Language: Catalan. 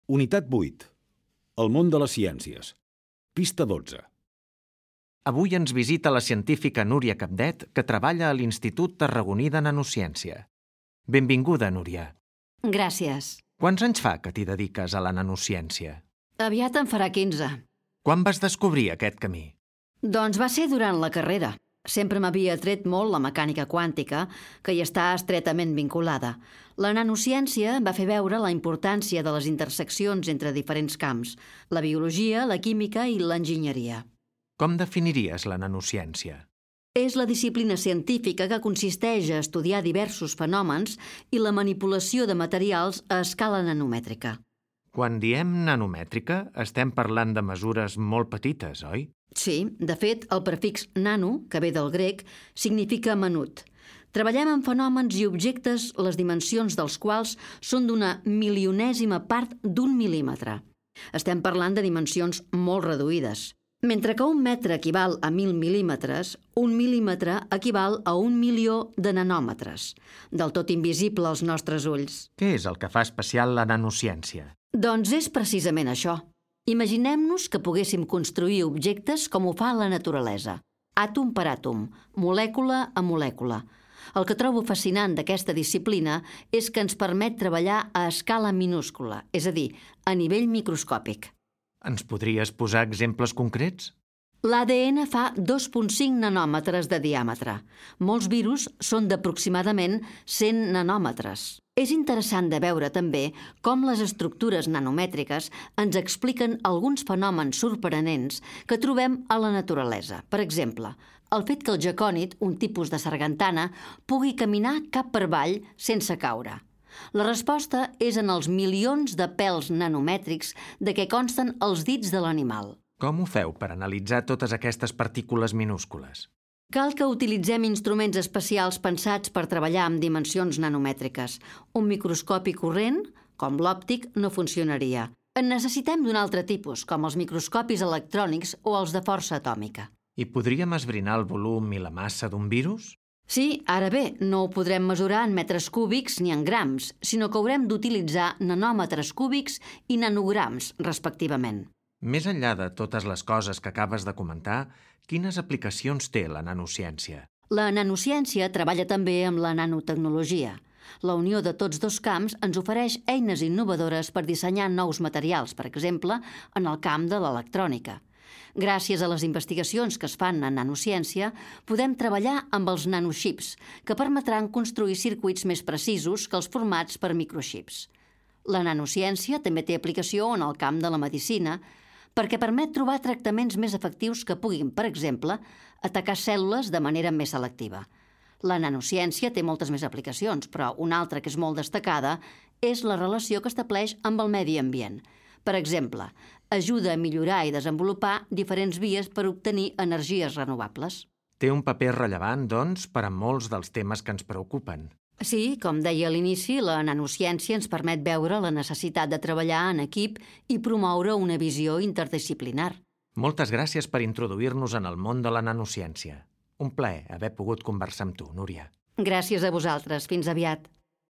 Unitat 8. El món de les ciències. Pista 12. Avui ens visita la científica Núria Cabdet, que treballa a l'Institut Tarragoní de Nanociència. Benvinguda, Núria. Gràcies. Quants anys fa que t'hi dediques a la nanociència? Aviat en farà 15. Quan vas descobrir aquest camí? Doncs va ser durant la carrera. Sempre m'havia atret molt la mecànica quàntica, que hi està estretament vinculada. La nanociència va fer veure la importància de les interseccions entre diferents camps, la biologia, la química i l'enginyeria. Com definiries la nanociència? És la disciplina científica que consisteix a estudiar diversos fenòmens i la manipulació de materials a escala nanomètrica. Quan diem nanomètrica, estem parlant de mesures molt petites, oi? Sí, de fet, el prefix nano, que ve del grec, significa menut. Treballem amb fenòmens i objectes les dimensions dels quals són d'una milionèsima part d'un mil·límetre. Estem parlant de dimensions molt reduïdes. Mentre que un metre equival a 1.000 mil·límetres, un mil·límetre equival a 1.000.000 de nanòmetres, del tot invisible als nostres ulls. Què és el que fa especial la nanociència? Doncs és precisament això. Imaginem-nos que poguéssim construir objectes com ho fa la naturalesa, àtom per àtom, molècula a molècula. El que trobo fascinant d'aquesta disciplina és que ens permet treballar a escala minúscula, és a dir, a nivell microscòpic. Ens podries posar exemples concrets? L'ADN fa 2,5 nanòmetres de diàmetre. Molts virus són d'aproximadament 100 nanòmetres. És interessant de veure també com les estructures nanomètriques ens expliquen alguns fenòmens sorprenents que trobem a la naturalesa. Per exemple, el fet que el gecònid, un tipus de sargantana, pugui caminar cap per avall sense caure. La resposta és en els milions de pèls nanomètrics de què consten els dits de l'animal. Com ho feu per analitzar totes aquestes partícules minúscules? Cal que utilitzem instruments especials pensats per treballar amb dimensions nanomètriques. Un microscopi corrent, com l'òptic, no funcionaria. En necessitem d'un altre tipus, com els microscopis electrònics o els de força atòmica. I podríem esbrinar el volum i la massa d'un virus? Sí, ara bé, no ho podrem mesurar en metres cúbics ni en grams, sinó que haurem d'utilitzar nanòmetres cúbics i nanograms, respectivament. Més enllà de totes les coses que acabes de comentar, quines aplicacions té la nanociència? La nanociència treballa també amb la nanotecnologia. La unió de tots dos camps ens ofereix eines innovadores per dissenyar nous materials, per exemple, en el camp de l'electrònica. Gràcies a les investigacions que es fan en nanociència, podem treballar amb els nanoxips, que permetran construir circuits més precisos que els formats per microxips. La nanociència també té aplicació en el camp de la medicina, perquè permet trobar tractaments més efectius que puguin, per exemple, atacar cèl·lules de manera més selectiva. La nanociència té moltes més aplicacions, però una altra que és molt destacada és la relació que estableix amb el medi ambient. Per exemple, ajuda a millorar i desenvolupar diferents vies per obtenir energies renovables. Té un paper rellevant, doncs, per a molts dels temes que ens preocupen. Sí, com deia a l'inici, la nanociència ens permet veure la necessitat de treballar en equip i promoure una visió interdisciplinar. Moltes gràcies per introduir-nos en el món de la nanociència. Un plaer haver pogut conversar amb tu, Núria. Gràcies a vosaltres. Fins aviat.